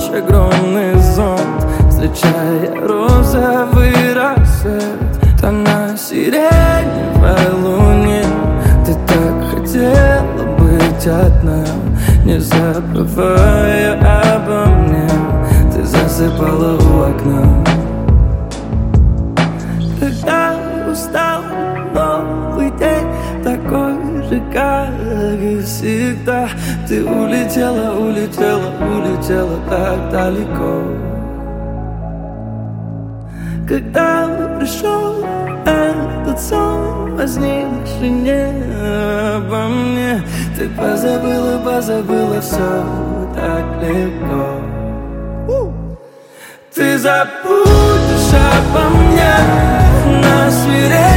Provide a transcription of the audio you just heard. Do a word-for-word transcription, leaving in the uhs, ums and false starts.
ночь огромный зонт, встречая розовый рассвет. Тона сиреневой луне, ты так хотела быть одна, не забывая обо мне. Ты засыпала у окна. Когда устал новый день, такой же, как и всегда, ты улетела, улетела, улетела так далеко. Когда пришел этот сон, возникший не обо мне, ты позабыла, позабыла все так легко. Ты забудешь обо мне на свирепом